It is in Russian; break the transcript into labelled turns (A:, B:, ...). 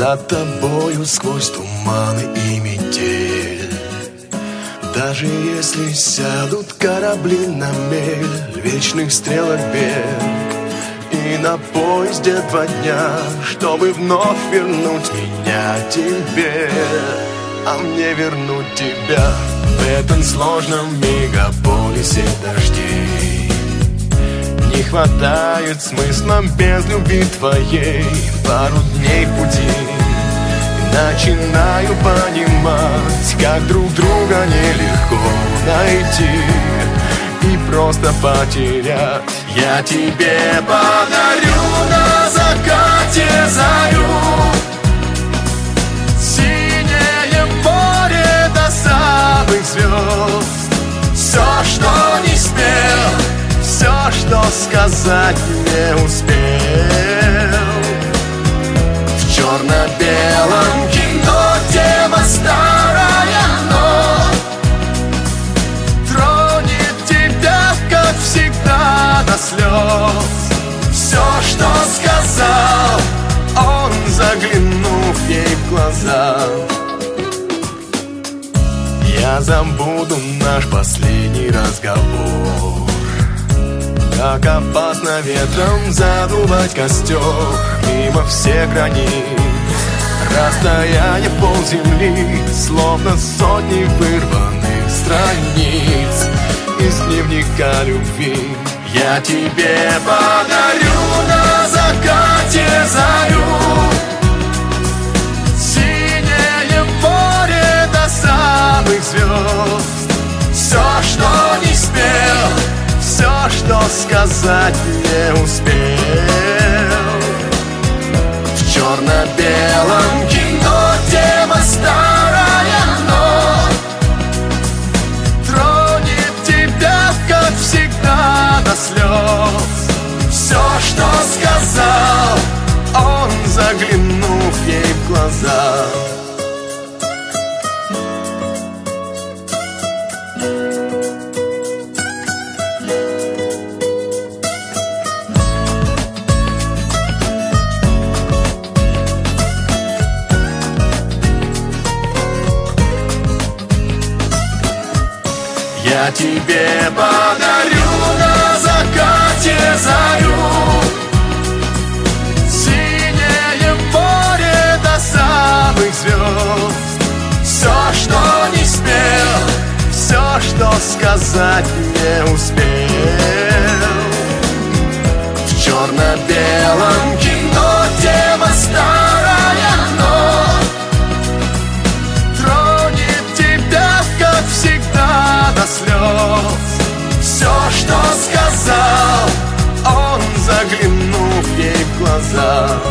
A: За тобою сквозь туманы и метель. Даже если сядут корабли на мель вечных стрелок берег, и на поезде 2 дня, чтобы вновь вернуть меня тебе, а мне вернуть тебя в этом сложном мегаполисе дождей. Не хватает смысла без любви твоей. Пару дней пути и начинаю понимать, как друг друга нелегко найти и просто потерять. Я тебе подарю на закате зарю, синее море до самых звезд. Все, что не спел, все, что сказать не успел. В черно-белом кино тема старая, но тронет тебя, как всегда, до слез. Все, что сказал он, заглянув ей в глаза. Я забуду наш последний разговор. Как опасно ветром задувать костер мимо всех границ. Расстояние полземли, словно сотни вырванных страниц из дневника любви. Я тебе подарю на закате зарю, синее море до самых звезд. Все, что не спел, все, что сказать не успел. В черно-белом кино тема старая, но тронет тебя, как всегда, до слез. Все, что сказал он, заглянув ей в глаза. Я тебе подарю на закате зарю, синее море до самых звезд. Все, что не спел, все, что сказать не успел. В черно-белом кино тема старая, но тронет тебя, как всегда, до слез. Все, что сказал он, заглянув ей в глаза.